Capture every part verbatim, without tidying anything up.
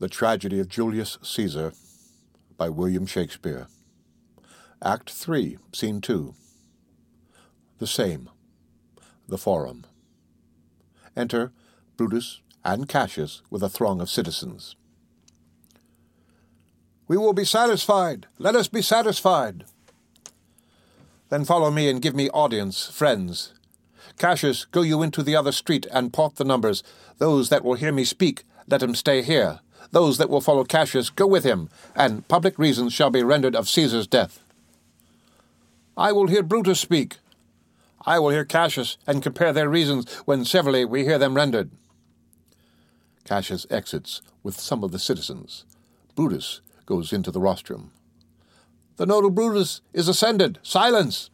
The Tragedy of Julius Caesar by William Shakespeare. Act three, Scene two. The same. The Forum. Enter Brutus and Cassius with a throng of citizens. "We will be satisfied. Let us be satisfied." "Then follow me and give me audience, friends. Cassius, go you into the other street and part the numbers. Those that will hear me speak, let him stay here. Those that will follow Cassius, go with him, and public reasons shall be rendered of Caesar's death." "I will hear Brutus speak." "I will hear Cassius, and compare their reasons when severally we hear them rendered." Cassius exits with some of the citizens. Brutus goes into the rostrum. "The noble Brutus is ascended. Silence!"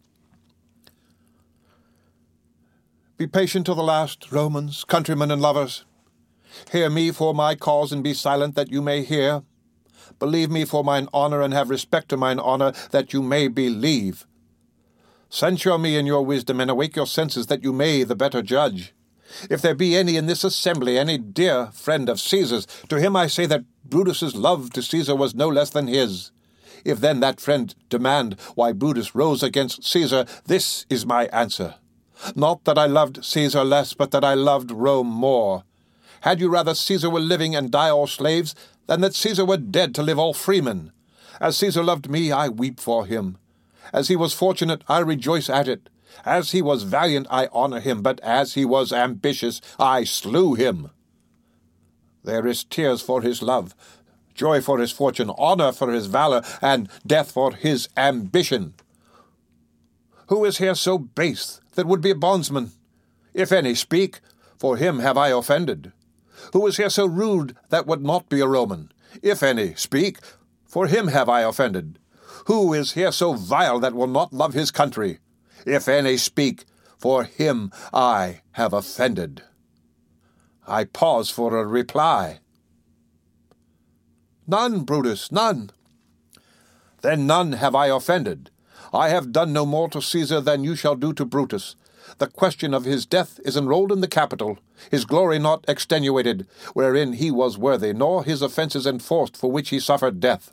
"Be patient till the last, Romans, countrymen, and lovers. Hear me for my cause, and be silent that you may hear. Believe me for mine honour, and have respect to mine honour, that you may believe. Censure me in your wisdom, and awake your senses, that you may the better judge. If there be any in this assembly, any dear friend of Caesar's, to him I say that Brutus's love to Caesar was no less than his. If then that friend demand why Brutus rose against Caesar, this is my answer. Not that I loved Caesar less, but that I loved Rome more. Had you rather Caesar were living and die all slaves, than that Caesar were dead to live all freemen? As Caesar loved me, I weep for him. As he was fortunate, I rejoice at it. As he was valiant, I honour him, but as he was ambitious, I slew him. There is tears for his love, joy for his fortune, honour for his valour, and death for his ambition. Who is here so base that would be a bondsman? If any, speak, for him have I offended. Who is here so rude that would not be a Roman? If any, speak, for him have I offended. Who is here so vile that will not love his country? If any, speak, for him I have offended. I pause for a reply. None, Brutus, none. Then none have I offended. I have done no more to Caesar than you shall do to Brutus. The question of his death is enrolled in the Capitol, his glory not extenuated, wherein he was worthy, nor his offences enforced, for which he suffered death.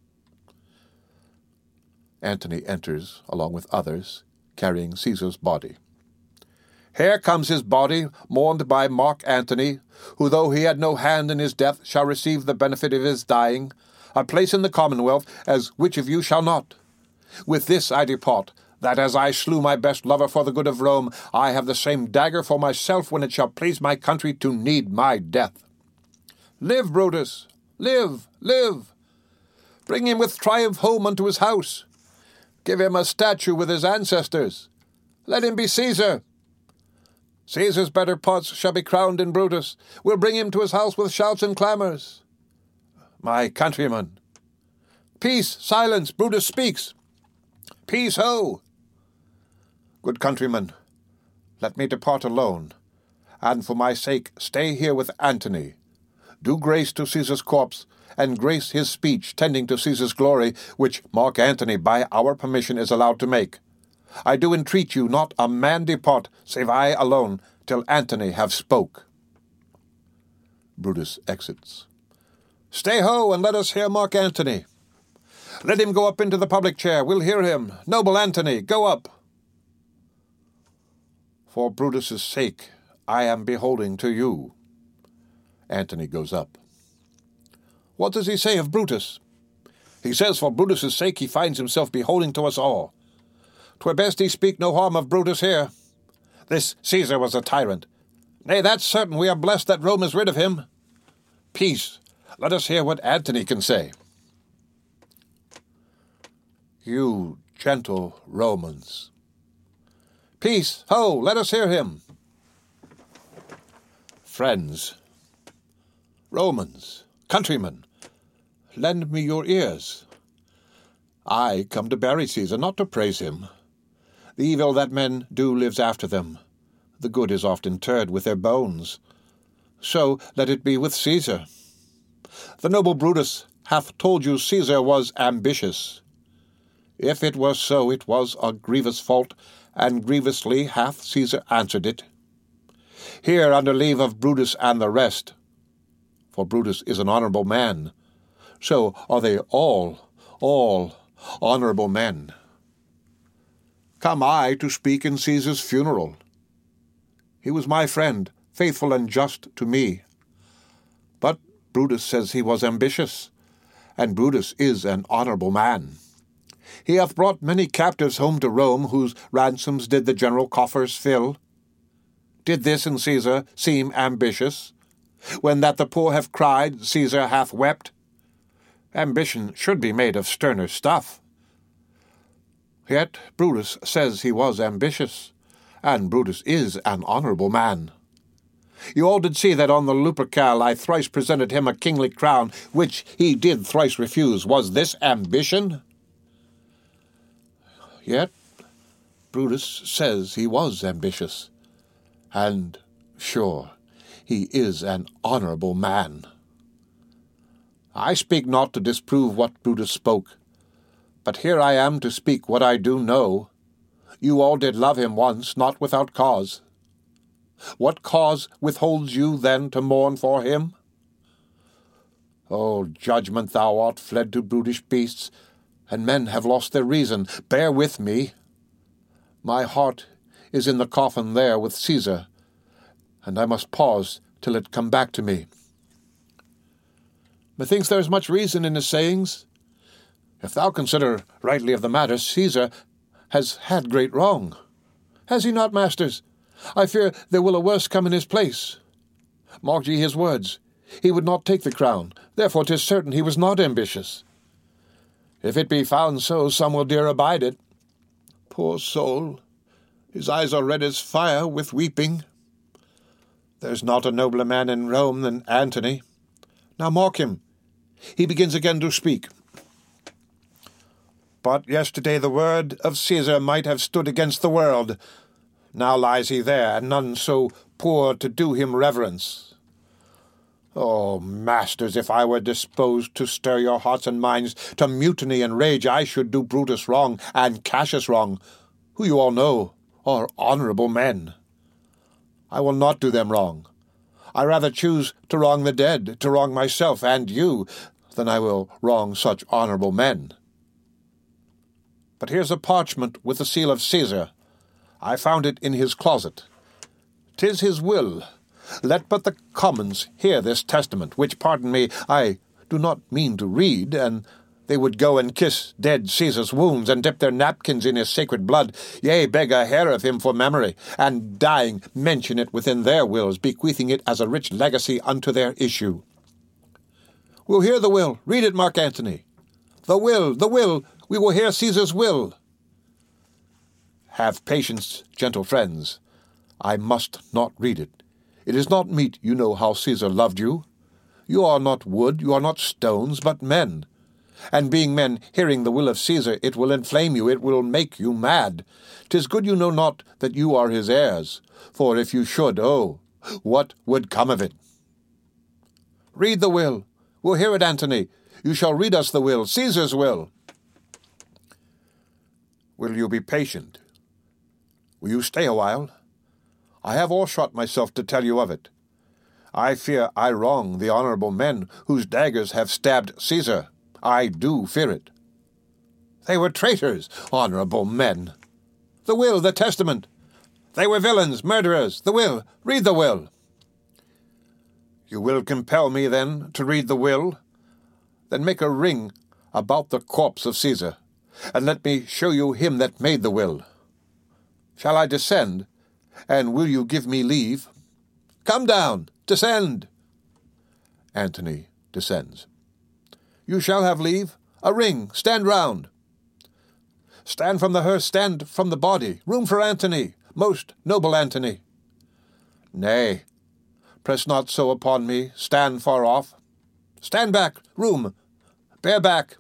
Antony enters, along with others, carrying Caesar's body. Here comes his body, mourned by Mark Antony, who, though he had no hand in his death, shall receive the benefit of his dying, a place in the commonwealth, as which of you shall not? With this I depart, that as I slew my best lover for the good of Rome, I have the same dagger for myself when it shall please my country to need my death. Live, Brutus, live, live. Bring him with triumph home unto his house. Give him a statue with his ancestors. Let him be Caesar. Caesar's better parts shall be crowned in Brutus. We'll bring him to his house with shouts and clamours. My countrymen. Peace, silence, Brutus speaks. Peace, ho! Good countrymen, let me depart alone, and for my sake stay here with Antony. Do grace to Caesar's corpse, and grace his speech tending to Caesar's glory, which Mark Antony by our permission is allowed to make. I do entreat you, not a man depart, save I alone, till Antony have spoke. Brutus exits. Stay ho, and let us hear Mark Antony. Let him go up into the public chair. We'll hear him. Noble Antony, go up. For Brutus's sake, I am beholding to you. Antony goes up. What does he say of Brutus? He says for Brutus's sake he finds himself beholding to us all. 'Twere best he speak no harm of Brutus here. This Caesar was a tyrant. Nay, that's certain. We are blessed that Rome is rid of him. Peace. Let us hear what Antony can say. You gentle Romans. Peace, ho, let us hear him. Friends, Romans, countrymen, lend me your ears. I come to bury Caesar, not to praise him. The evil that men do lives after them. The good is oft interred with their bones. So let it be with Caesar. The noble Brutus hath told you Caesar was ambitious. If it were so, it was a grievous fault, and grievously hath Caesar answered it. Here, under leave of Brutus and the rest, for Brutus is an honourable man. So are they all, all honourable men. Come I to speak in Caesar's funeral? He was my friend, faithful and just to me. But Brutus says he was ambitious, and Brutus is an honourable man. He hath brought many captives home to Rome, whose ransoms did the general coffers fill. Did this in Caesar seem ambitious? When that the poor have cried, Caesar hath wept? Ambition should be made of sterner stuff. Yet Brutus says he was ambitious, and Brutus is an honourable man. You all did see that on the Lupercal I thrice presented him a kingly crown, which he did thrice refuse. Was this ambition? Yet Brutus says he was ambitious, and sure, he is an honourable man. I speak not to disprove what Brutus spoke, but here I am to speak what I do know. You all did love him once, not without cause. What cause withholds you then to mourn for him? O judgment, thou art fled to brutish beasts, and men have lost their reason. Bear with me. My heart is in the coffin there with Caesar, and I must pause till it come back to me. Methinks there is much reason in his sayings. If thou consider rightly of the matter, Caesar has had great wrong. Has he not, masters? I fear there will a worse come in his place. Mark ye his words. He would not take the crown, therefore 'tis certain he was not ambitious. If it be found so, some will dare abide it. Poor soul, his eyes are red as fire with weeping. There's not a nobler man in Rome than Antony. Now mark him. He begins again to speak. But yesterday the word of Caesar might have stood against the world. Now lies he there, and none so poor to do him reverence. Oh, masters, if I were disposed to stir your hearts and minds to mutiny and rage, I should do Brutus wrong and Cassius wrong, who you all know are honourable men. I will not do them wrong. I rather choose to wrong the dead, to wrong myself and you, than I will wrong such honourable men. But here's a parchment with the seal of Caesar. I found it in his closet. 'Tis his will. Let but the commons hear this testament, which, pardon me, I do not mean to read, and they would go and kiss dead Caesar's wounds, and dip their napkins in his sacred blood, yea, beg a hair of him for memory, and dying mention it within their wills, bequeathing it as a rich legacy unto their issue. We'll hear the will. Read it, Mark Antony. The will, the will, we will hear Caesar's will. Have patience, gentle friends. I must not read it. It is not meet you know how Caesar loved you. You are not wood, you are not stones, but men. And being men, hearing the will of Caesar, it will inflame you, it will make you mad. 'Tis good you know not that you are his heirs, for if you should, oh, what would come of it? Read the will. We'll hear it, Antony. You shall read us the will, Caesar's will. Will you be patient? Will you stay a while? I have all shot myself to tell you of it. I fear I wrong the honourable men whose daggers have stabbed Caesar. I do fear it. They were traitors, honourable men. The will, the testament. They were villains, murderers. The will. Read the will. You will compel me, then, to read the will? Then make a ring about the corpse of Caesar, and let me show you him that made the will. Shall I descend? And will you give me leave? Come down, descend. Antony descends. You shall have leave. A ring, stand round. Stand from the hearse, stand from the body. Room for Antony, most noble Antony. Nay, press not so upon me, stand far off. Stand back, room, bear back.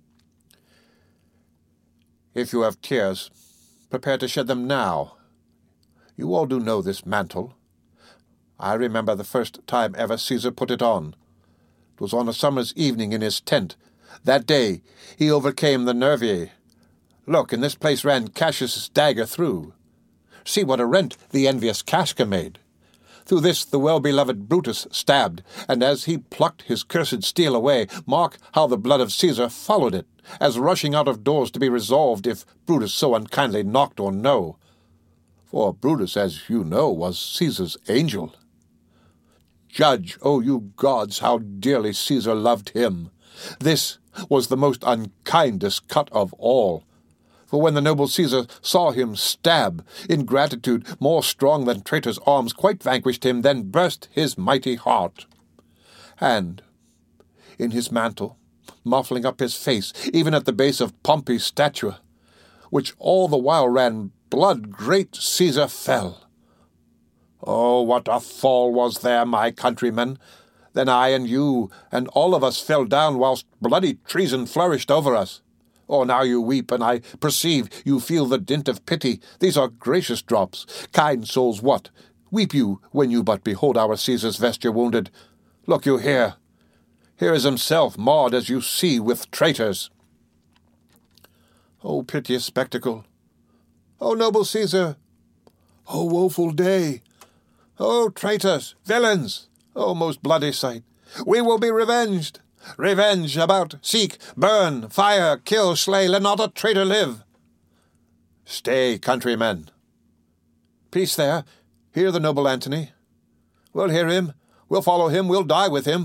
If you have tears, prepare to shed them now. You all do know this mantle. I remember the first time ever Caesar put it on. It was on a summer's evening in his tent. That day he overcame the Nervii. Look, in this place ran Cassius' dagger through. See what a rent the envious Casca made. Through this the well-beloved Brutus stabbed, and as he plucked his cursed steel away, mark how the blood of Caesar followed it, as rushing out of doors to be resolved if Brutus so unkindly knocked or no. For Brutus, as you know, was Caesar's angel. Judge, O you gods, how dearly Caesar loved him. This was the most unkindest cut of all. For when the noble Caesar saw him stab, ingratitude, more strong than traitor's arms, quite vanquished him, then burst his mighty heart. And in his mantle, muffling up his face, even at the base of Pompey's statue, which all the while ran blood, great Caesar fell. Oh, what a fall was there, my countrymen! Then I and you and all of us fell down whilst bloody treason flourished over us. Oh, now you weep, and I perceive you feel the dint of pity. These are gracious drops. Kind souls, what? Weep you when you but behold our Caesar's vesture wounded? Look you here. Here is himself marred, as you see, with traitors. Oh, piteous spectacle! Oh, noble Caesar! Oh, woeful day! Oh, traitors, villains! Oh, most bloody sight! We will be revenged! Revenge about, seek, burn, fire, kill, slay, let not a traitor live! Stay, countrymen! Peace there, hear the noble Antony. We'll hear him, we'll follow him, we'll die with him.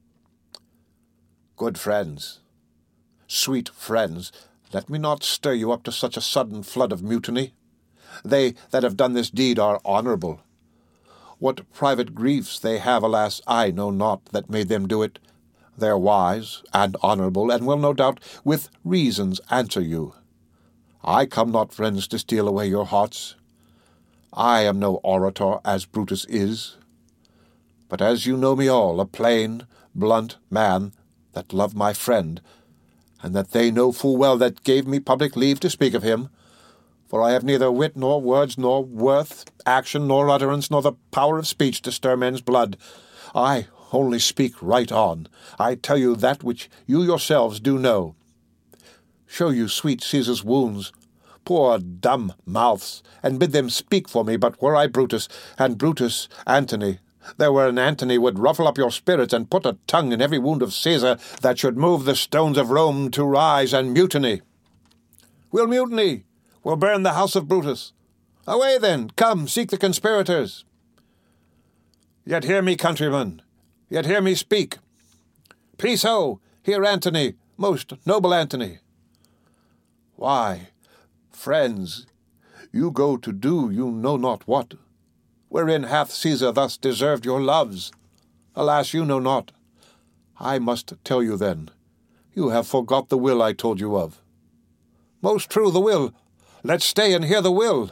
Good friends, sweet friends, let me not stir you up to such a sudden flood of mutiny. They that have done this deed are honourable. What private griefs they have, alas, I know not, that made them do it. They are wise and honourable, and will no doubt with reasons answer you. I come not, friends, to steal away your hearts. I am no orator, as Brutus is, but as you know me all, a plain, blunt man, that love my friend, and that they know full well that gave me public leave to speak of him. For I have neither wit nor words nor worth, action nor utterance, nor the power of speech to stir men's blood. I only speak right on. I tell you that which you yourselves do know. Show you sweet Caesar's wounds, poor dumb mouths, and bid them speak for me. But were I Brutus, and Brutus Antony, there were an Antony would ruffle up your spirits and put a tongue in every wound of Caesar that should move the stones of Rome to rise and mutiny. We'll mutiny! We'll burn the house of Brutus. Away then, come, seek the conspirators. Yet hear me, countrymen, yet hear me speak. Peace ho, hear Antony, most noble Antony. Why, friends, you go to do you know not what. Wherein hath Caesar thus deserved your loves? Alas, you know not. I must tell you then. You have forgot the will I told you of. Most true, the will. Let's stay and hear the will.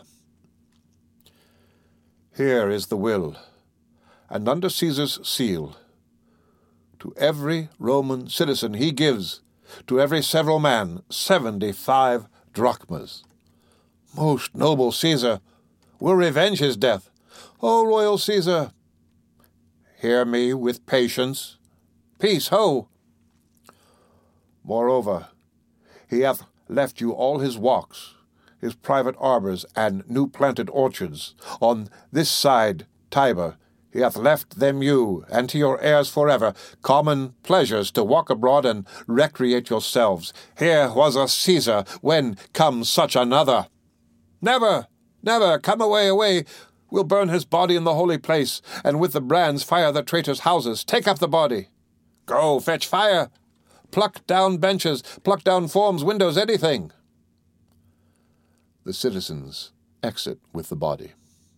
Here is the will, and under Caesar's seal. To every Roman citizen he gives, to every several man, seventy-five drachmas. Most noble Caesar, we'll revenge his death. O royal Caesar, hear me with patience. Peace, ho! Moreover, he hath left you all his walks, his private arbours and new-planted orchards. On this side Tiber he hath left them you, and to your heirs forever, common pleasures to walk abroad and recreate yourselves. Here was a Caesar, when comes such another? Never, never, come away, away. We'll burn his body in the holy place, and with the brands fire the traitors' houses. Take up the body. Go, fetch fire. Pluck down benches, pluck down forms, windows, anything. The citizens exit with the body.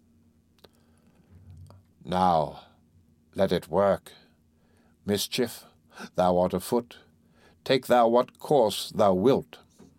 Now, let it work. Mischief, thou art afoot. Take thou what course thou wilt.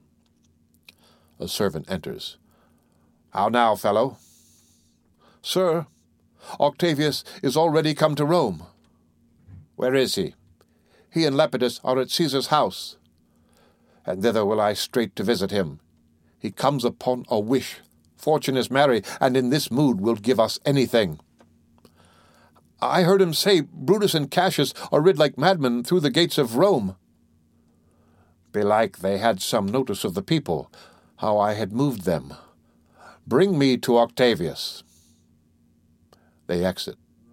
A servant enters. How now, fellow? Sir, Octavius is already come to Rome. Where is he? He and Lepidus are at Caesar's house, and thither will I straight to visit him. He comes upon a wish. Fortune is merry, and in this mood will give us anything. I heard him say Brutus and Cassius are rid like madmen through the gates of Rome. Belike they had some notice of the people, how I had moved them. Bring me to Octavius. They exit,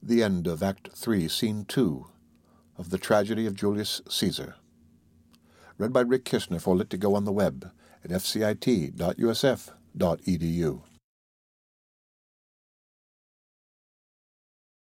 The end of Act three, Scene two of The Tragedy of Julius Caesar. Read by Rick Kishner for Lit to Go on the web at f c i t dot u s f dot e d u.